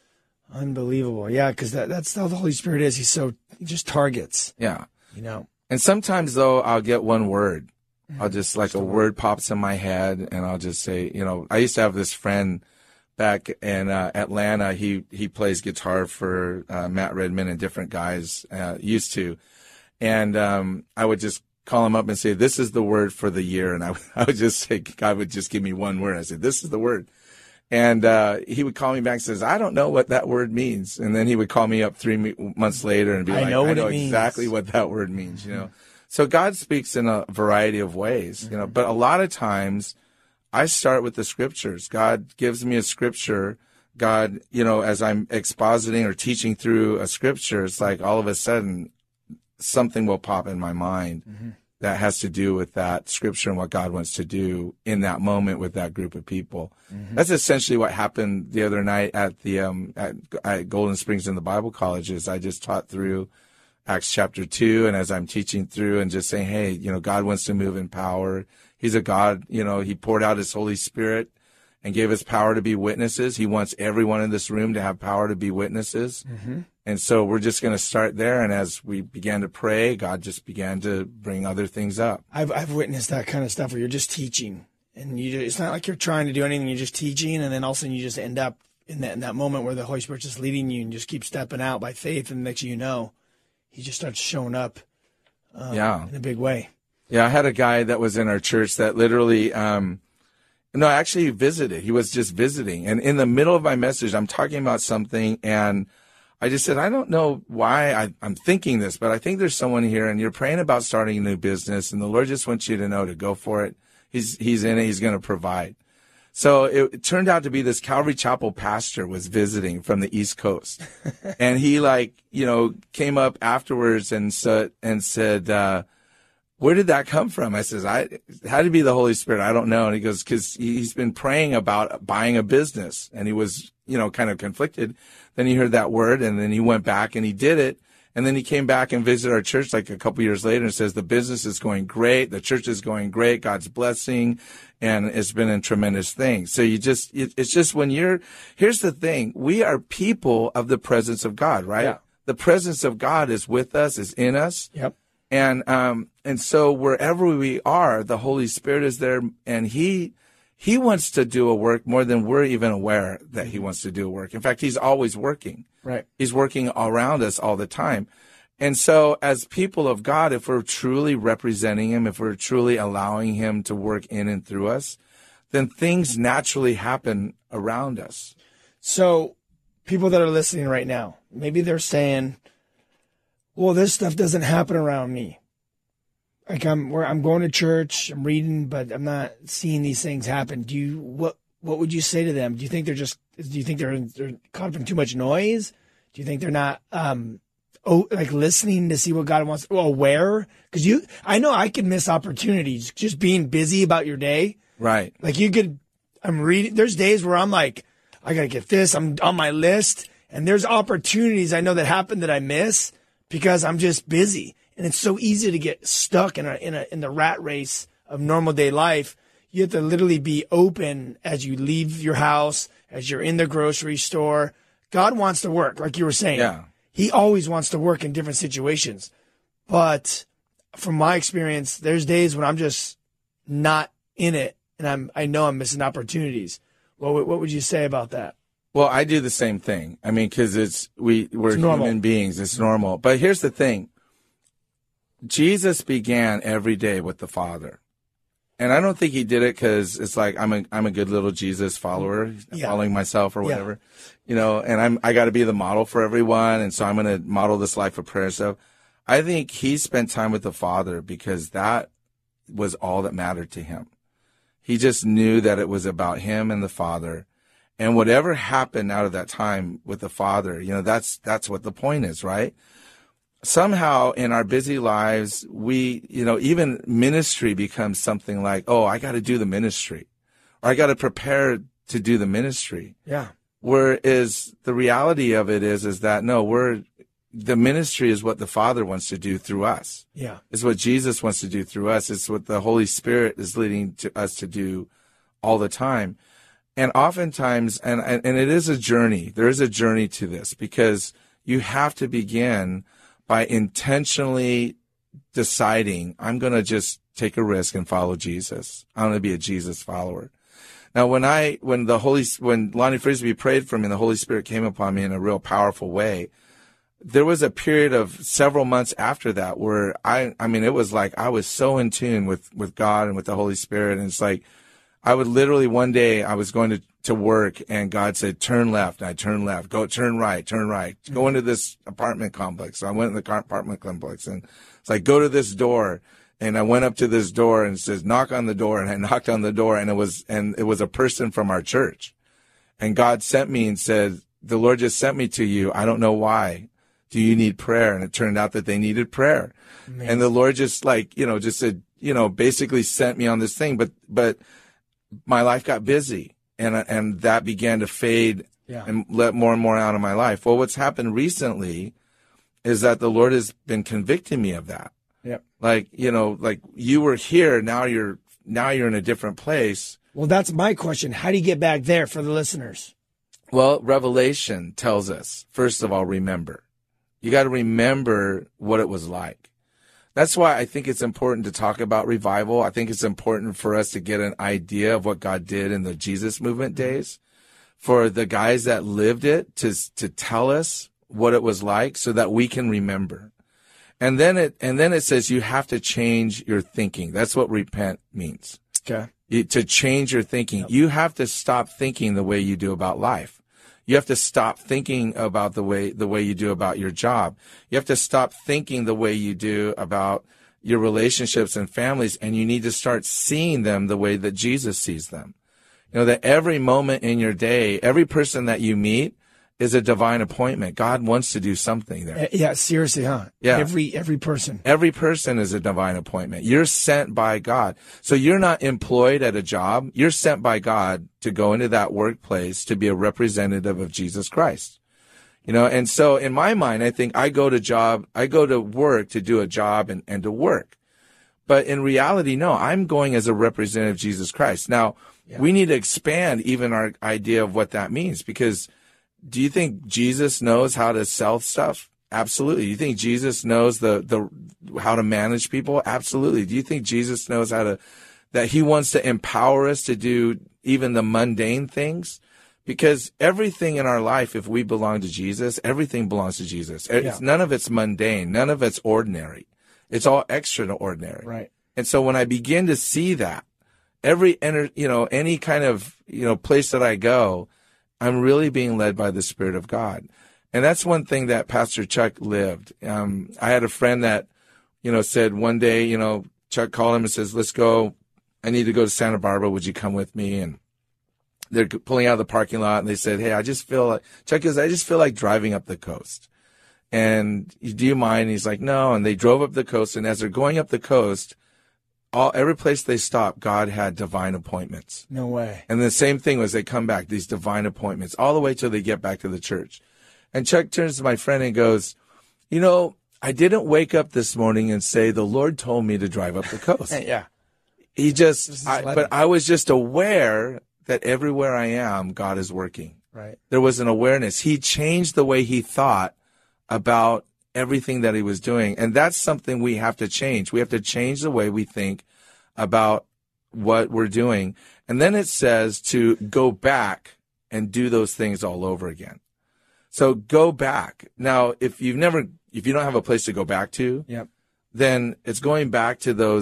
Yeah. Cause that's how the Holy Spirit is. He just targets. Yeah. And sometimes though, I'll get one word. I'll just a word pops in my head, and I'll just say, I used to have this friend back in Atlanta. He plays guitar for Matt Redman and different guys, used to. And I would just call him up and say, this is the word for the year. And I would just say, God would just give me one word. I said, this is the word. And he would call me back and says, I don't know what that word means. And then he would call me up 3 months later and be I know exactly what that word means, So God speaks in a variety of ways, but a lot of times I start with the scriptures. God gives me a scripture. God, as I'm expositing or teaching through a scripture, it's like all of a sudden something will pop in my mind that has to do with that scripture and what God wants to do in that moment with that group of people. That's essentially what happened the other night at the at Golden Springs in the Bible colleges. I just taught through Acts chapter 2, and as I'm teaching through and just saying, hey, God wants to move in power. He's a God, he poured out his Holy Spirit and gave us power to be witnesses. He wants everyone in this room to have power to be witnesses. And so we're just going to start there. And as we began to pray, God just began to bring other things up. I've witnessed that kind of stuff where you're just teaching, and it's not like you're trying to do anything. You're just teaching, and then all of a sudden you just end up in that moment where the Holy Spirit's just leading you and just keep stepping out by faith, and next thing you know, he just starts showing up in a big way. Yeah, I had a guy that was in our church that literally, actually visited. He was just visiting. And in the middle of my message, I'm talking about something, and I just said, I don't know why I'm thinking this, but I think there's someone here, and you're praying about starting a new business, and the Lord just wants you to know to go for it. He's in it. He's going to provide. So it turned out to be this Calvary Chapel pastor was visiting from the East Coast. And he came up afterwards and said, where did that come from? I says, it had to be the Holy Spirit. I don't know. And he goes, cause he's been praying about buying a business, and he was, kind of conflicted. Then he heard that word, and then he went back and he did it. And then he came back and visited our church like a couple years later and says, the business is going great. The church is going great. God's blessing. And it's been a tremendous thing. So it's just here's the thing. We are people of the presence of God, right? Yeah. The presence of God is with us, is in us. Yep. And so wherever we are, the Holy Spirit is there, and He wants to do a work more than we're even aware that He wants to do a work. In fact, He's always working. Right. He's working around us all the time. And so as people of God, if we're truly representing Him, if we're truly allowing Him to work in and through us, then things naturally happen around us. So people that are listening right now, maybe they're saying, well, this stuff doesn't happen around me. Like I'm going to church, I'm reading, but I'm not seeing these things happen. What would you say to them? Do you think they're caught up in too much noise? Do you think they're not listening to see what God wants, aware? Because I know I could miss opportunities just being busy about your day. Right. Like I'm reading. There's days where I'm like, I gotta get this. I'm on my list, and there's opportunities I know that happen that I miss because I'm just busy. And it's so easy to get stuck in the rat race of normal day life. You have to literally be open as you leave your house, as you're in the grocery store. God wants to work, like you were saying. Yeah. He always wants to work in different situations. But from my experience, there's days when I'm just not in it, and I know I'm missing opportunities. What would you say about that? Well, I do the same thing. I mean, because we're human beings. It's normal. But here's the thing. Jesus began every day with the Father. And I don't think he did it because it's like I'm a good little Jesus follower, following myself or whatever, and I got to be the model for everyone, and so I'm going to model this life of prayer stuff. I think he spent time with the Father because that was all that mattered to him. He just knew that it was about him and the Father, and whatever happened out of that time with the Father, that's what the point is, right? Somehow in our busy lives, we, even ministry becomes something like, oh, I got to do the ministry, or I got to prepare to do the ministry. Yeah. Whereas the reality of it is that no, the ministry is what the Father wants to do through us. Yeah. It's what Jesus wants to do through us. It's what the Holy Spirit is leading to us to do all the time. And oftentimes, and it is a journey. There is a journey to this because you have to begin by intentionally deciding, I'm going to just take a risk and follow Jesus. I'm going to be a Jesus follower. Now, when Lonnie Frisbee prayed for me and the Holy Spirit came upon me in a real powerful way, there was a period of several months after that where it was like I was so in tune with God and with the Holy Spirit. And it's like, I would literally one day I was going to work and God said, turn left. And I turned left, go turn right, go into this apartment complex. So I went in the apartment complex and it's like, go to this door. And I went up to this door and it says, knock on the door. And I knocked on the door and it was a person from our church. And God sent me and said, the Lord just sent me to you. I don't know why. Do you need prayer? And it turned out that they needed prayer. Amazing. And the Lord just said, basically sent me on this thing. But my life got busy and that began to fade and let more and more out of my life. Well, what's happened recently is that the Lord has been convicting me of that. Yep. Like you were here. Now you're in a different place. Well, that's my question. How do you get back there for the listeners? Well, Revelation tells us, first of all, remember. You got to remember what it was like. That's why I think it's important to talk about revival. I think it's important for us to get an idea of what God did in the Jesus movement days, for the guys that lived it to tell us what it was like so that we can remember. And then it says you have to change your thinking. That's what repent means. Okay. To change your thinking. Yep. You have to stop thinking the way you do about life. You have to stop thinking about the way you do about your job. You have to stop thinking the way you do about your relationships and families, and you need to start seeing them the way that Jesus sees them. That every moment in your day, every person that you meet is a divine appointment. God wants to do something there. Yeah, seriously, huh? Yeah. Every person. Every person is a divine appointment. You're sent by God. So you're not employed at a job. You're sent by God to go into that workplace to be a representative of Jesus Christ. And so in my mind, I think I go to work to do a job and to work. But in reality, no, I'm going as a representative of Jesus Christ. Now, we need to expand even our idea of what that means, because do you think Jesus knows how to sell stuff? Absolutely. Do you think Jesus knows how to manage people? Absolutely. Do you think Jesus knows that he wants to empower us to do even the mundane things? Because everything in our life, if we belong to Jesus, everything belongs to Jesus. Yeah. None of it's mundane. None of it's ordinary. It's all extraordinary. Right. And so when I begin to see that, any kind of, place that I go, I'm really being led by the Spirit of God. And that's one thing that Pastor Chuck lived. I had a friend that, said one day, Chuck called him and says, let's go. I need to go to Santa Barbara. Would you come with me? And they're pulling out of the parking lot and they said, hey, Chuck goes, I just feel like driving up the coast. And do you mind? And he's like, no. And they drove up the coast. And as they're going up the coast, every place they stopped, God had divine appointments. No way. And the same thing was they come back, these divine appointments, all the way till they get back to the church. And Chuck turns to my friend and goes, I didn't wake up this morning and say, the Lord told me to drive up the coast. Yeah. But I was just aware that everywhere I am, God is working. Right. There was an awareness. He changed the way he thought about everything that he was doing. And that's something we have to change. We have to change the way we think about what we're doing. And then it says to go back and do those things all over again. So go back. Now, if you don't have a place to go back to, yep, then it's going back to those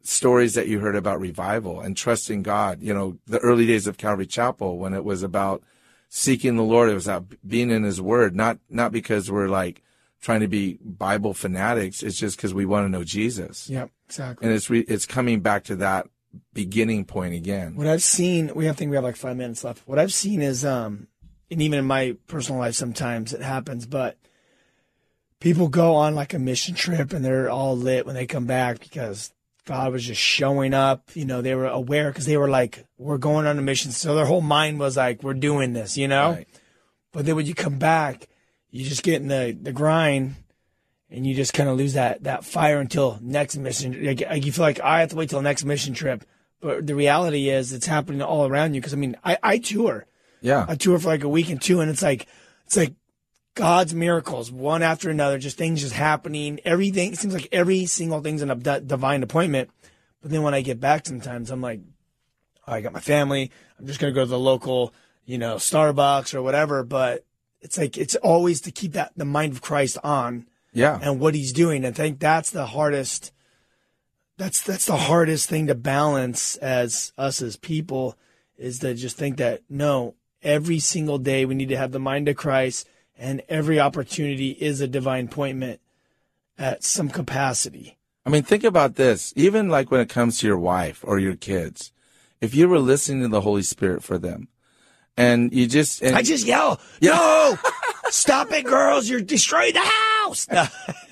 stories that you heard about revival and trusting God. You know, the early days of Calvary Chapel, when it was about seeking the Lord, it was about being in His Word, not because we're like trying to be Bible fanatics. It's just because we want to know Jesus. Yep, exactly. And it's coming back to that beginning point again. What I've seen, we have like 5 minutes left. What I've seen is, and even in my personal life, sometimes it happens, but people go on like a mission trip and they're all lit when they come back because God was just showing up. You know, they were aware because they were like, we're going on a mission. So their whole mind was like, we're doing this, you know? Right. But then when you come back, you just get in the grind and you just kind of lose that fire until next mission. Like, you feel like I have to wait till next mission trip. But the reality is it's happening all around you. Because, I mean, I tour. Yeah. I tour for like a week and two, and it's like God's miracles, one after another, just things just happening. Everything, it seems like every single thing's a divine appointment. But then when I get back sometimes, I'm like, oh, I got my family. I'm just going to go to the local, you know, Starbucks or whatever. But it's like, it's always to keep the mind of Christ on. Yeah. And what He's doing. I think that's the hardest. That's the hardest thing to balance as us as people, is to just think that, no, every single day we need to have the mind of Christ, and every opportunity is a divine appointment at some capacity. I mean, think about this. Even like when it comes to your wife or your kids, if you were listening to the Holy Spirit for them, and you just... I just yell, no, stop it, girls, you're destroying the house. No.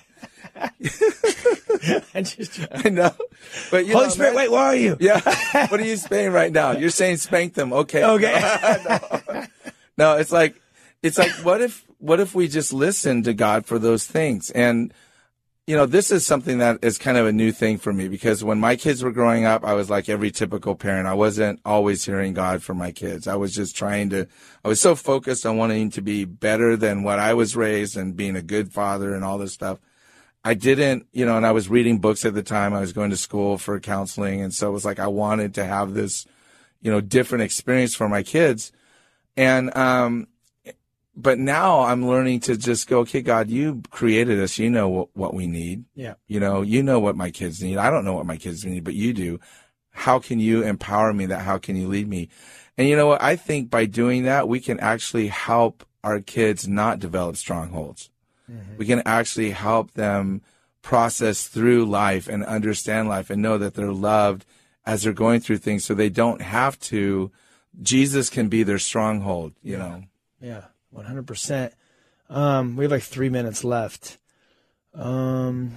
I know. But you Holy know, Spirit, wait, where are you? Yeah. What are you saying right now? You're saying spank them. Okay. Okay. No, it's like, what if we just listen to God for those things? And, you know, this is something that is kind of a new thing for me, because when my kids were growing up, I was like every typical parent. I wasn't always hearing God for my kids. I was just I was so focused on wanting to be better than what I was raised and being a good father and all this stuff. I didn't, you know, and I was reading books at the time. I was going to school for counseling. And so it was like, I wanted to have this, you know, different experience for my kids. And, but now I'm learning to just go, okay, God, you created us. You know what we need. Yeah. You know what my kids need. I don't know what my kids need, but you do. How can you empower me? How can you lead me? And you know what? I think by doing that, we can actually help our kids not develop strongholds. Mm-hmm. We can actually help them process through life and understand life and know that they're loved as they're going through things, so they don't have to. Jesus can be their stronghold, you know. Yeah, 100%. We have like 3 minutes left. Well,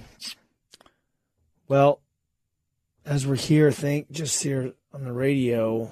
as we're here, just here on the radio,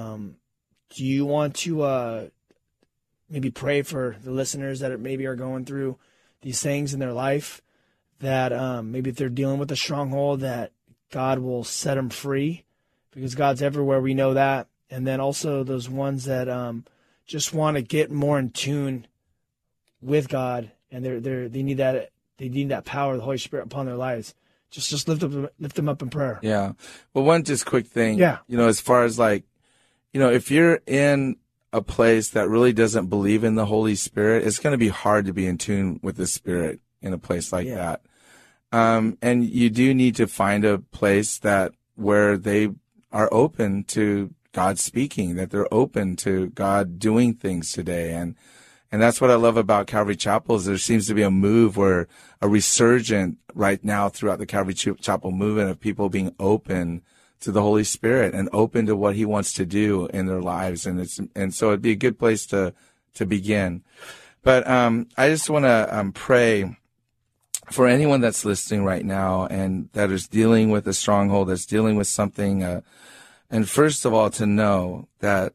do you want to maybe pray for the listeners that maybe are going through these things in their life, that maybe if they're dealing with a stronghold, that God will set them free, because God's everywhere. We know that. And then also those ones that just want to get more in tune with God, and they need that power of the Holy Spirit upon their lives. Just lift them up in prayer. Yeah. Well, one just quick thing. Yeah. You know, as far as like, you know, if you're in a place that really doesn't believe in the Holy Spirit, it's going to be hard to be in tune with the Spirit in a place like that. And you do need to find a place where they are open to God speaking, that they're open to God doing things today. And that's what I love about Calvary Chapel, is there seems to be a move, where a resurgent right now throughout the Calvary Chapel movement of people being open to the Holy Spirit and open to what He wants to do in their lives. And so it'd be a good place to begin. But I just want to pray for anyone that's listening right now and that is dealing with a stronghold, that's dealing with something. And first of all, to know that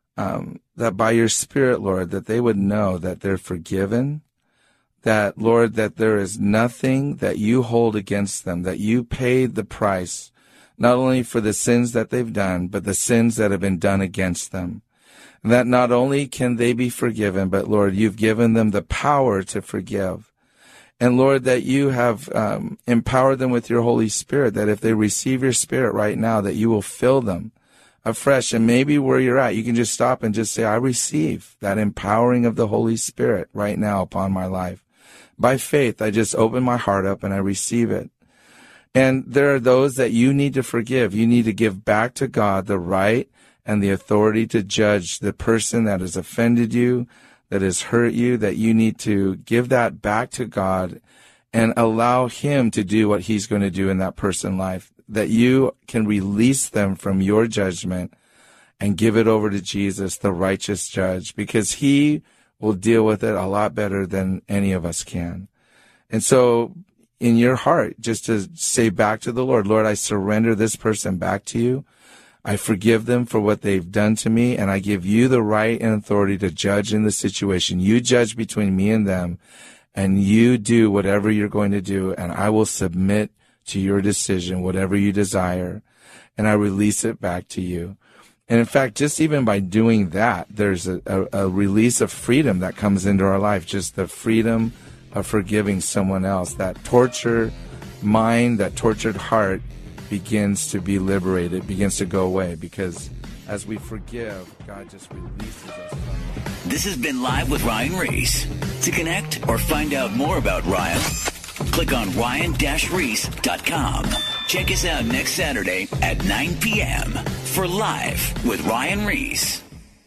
by your Spirit, Lord, that they would know that they're forgiven, that, Lord, that there is nothing that you hold against them, that you paid the price, not only for the sins that they've done, but the sins that have been done against them. And that not only can they be forgiven, but, Lord, you've given them the power to forgive. And, Lord, that you have empowered them with your Holy Spirit, that if they receive your Spirit right now, that you will fill them afresh. And maybe where you're at, you can just stop and just say, I receive that empowering of the Holy Spirit right now upon my life. By faith, I just open my heart up and I receive it. And there are those that you need to forgive. You need to give back to God the right and the authority to judge the person that has offended you, that has hurt you, that you need to give that back to God and allow him to do what he's going to do in that person's life, that you can release them from your judgment and give it over to Jesus, the righteous judge, because he will deal with it a lot better than any of us can. And so in your heart, just to say back to the Lord, Lord, I surrender this person back to you. I forgive them for what they've done to me, and I give you the right and authority to judge in the situation. You judge between me and them, and you do whatever you're going to do, and I will submit to your decision, whatever you desire, and I release it back to you. And in fact, just even by doing that, there's a release of freedom that comes into our life, just the freedom of forgiving someone else. That tortured mind, that tortured heart begins to be liberated, begins to go away, because as we forgive, God just releases us from it. This has been Live with Ryan Reese. To connect or find out more about Ryan, click on ryan-reese.com. Check us out next Saturday at 9 p.m. for Live with Ryan Reese.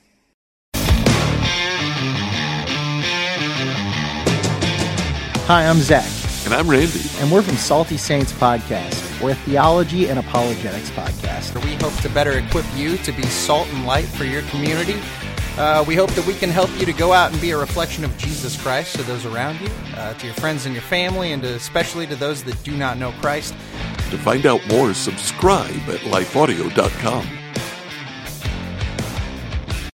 Hi, I'm Zach. And I'm Randy. And we're from Salty Saints Podcast. We're a theology and apologetics podcast. We hope to better equip you to be salt and light for your community. We hope that we can help you to go out and be a reflection of Jesus Christ to those around you, to your friends and your family, and especially to those that do not know Christ. To find out more, subscribe at lifeaudio.com.